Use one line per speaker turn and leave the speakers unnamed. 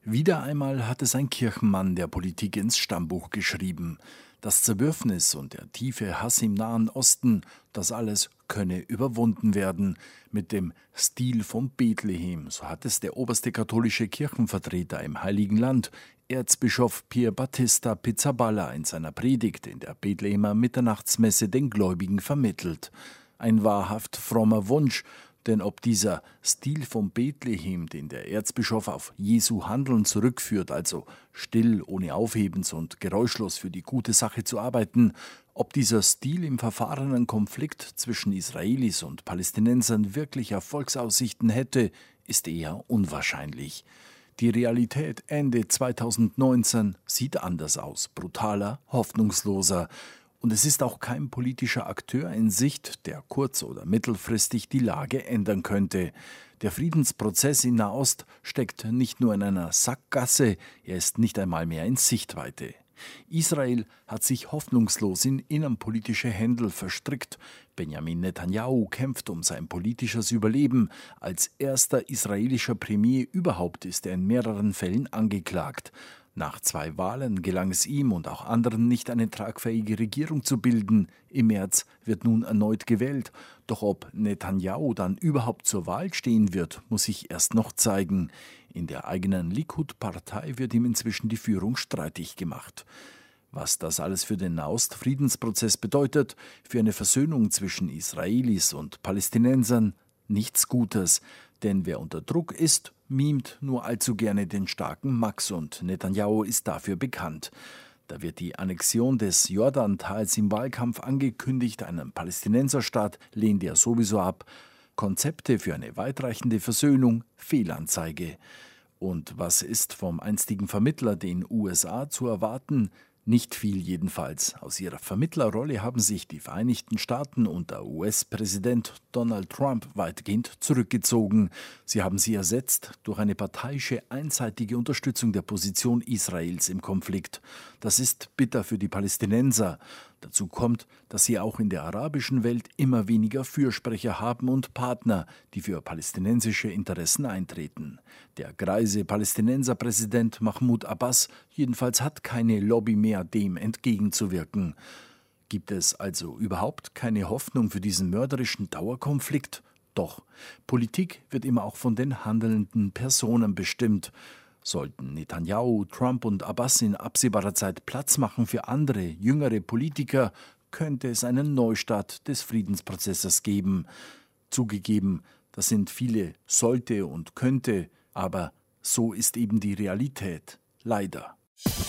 Wieder einmal hat es ein Kirchenmann der Politik ins Stammbuch geschrieben. Das Zerwürfnis und der tiefe Hass im Nahen Osten, das alles könne überwunden werden. Mit dem Stil von Bethlehem, so hat es der oberste katholische Kirchenvertreter im Heiligen Land, Erzbischof Pier Battista Pizzaballa, in seiner Predigt in der Bethlehemer Mitternachtsmesse den Gläubigen vermittelt. Ein wahrhaft frommer Wunsch, denn ob dieser Stil von Bethlehem, den der Erzbischof auf Jesu Handeln zurückführt, also still, ohne Aufhebens und geräuschlos für die gute Sache zu arbeiten, ob dieser Stil im verfahrenen Konflikt zwischen Israelis und Palästinensern wirklich Erfolgsaussichten hätte, ist eher unwahrscheinlich. Die Realität Ende 2019 sieht anders aus, brutaler, hoffnungsloser. Und es ist auch kein politischer Akteur in Sicht, der kurz- oder mittelfristig die Lage ändern könnte. Der Friedensprozess in Nahost steckt nicht nur in einer Sackgasse, er ist nicht einmal mehr in Sichtweite. Israel hat sich hoffnungslos in innenpolitische Händel verstrickt. Benjamin Netanyahu kämpft um sein politisches Überleben. Als erster israelischer Premier überhaupt ist er in mehreren Fällen angeklagt. Nach 2 Wahlen gelang es ihm und auch anderen nicht, eine tragfähige Regierung zu bilden. Im März wird nun erneut gewählt. Doch ob Netanyahu dann überhaupt zur Wahl stehen wird, muss sich erst noch zeigen. In der eigenen Likud-Partei wird ihm inzwischen die Führung streitig gemacht. Was das alles für den Nahost-Friedensprozess bedeutet, für eine Versöhnung zwischen Israelis und Palästinensern, nichts Gutes. Denn wer unter Druck ist, mimt nur allzu gerne den starken Max, und Netanyahu ist dafür bekannt. Da wird die Annexion des Jordantals im Wahlkampf angekündigt, einen Palästinenserstaat lehnt er sowieso ab. Konzepte für eine weitreichende Versöhnung, Fehlanzeige. Und was ist vom einstigen Vermittler, den USA, zu erwarten? Nicht viel jedenfalls. Aus ihrer Vermittlerrolle haben sich die Vereinigten Staaten unter US-Präsident Donald Trump weitgehend zurückgezogen. Sie haben sie ersetzt durch eine parteiische, einseitige Unterstützung der Position Israels im Konflikt. Das ist bitter für die Palästinenser. Dazu kommt, dass sie auch in der arabischen Welt immer weniger Fürsprecher haben und Partner, die für palästinensische Interessen eintreten. Der greise Palästinenserpräsident Mahmoud Abbas jedenfalls hat keine Lobby mehr, dem entgegenzuwirken. Gibt es also überhaupt keine Hoffnung für diesen mörderischen Dauerkonflikt? Doch, Politik wird immer auch von den handelnden Personen bestimmt. Sollten Netanyahu, Trump und Abbas in absehbarer Zeit Platz machen für andere, jüngere Politiker, könnte es einen Neustart des Friedensprozesses geben. Zugegeben, das sind viele sollte und könnte, aber so ist eben die Realität. Leider.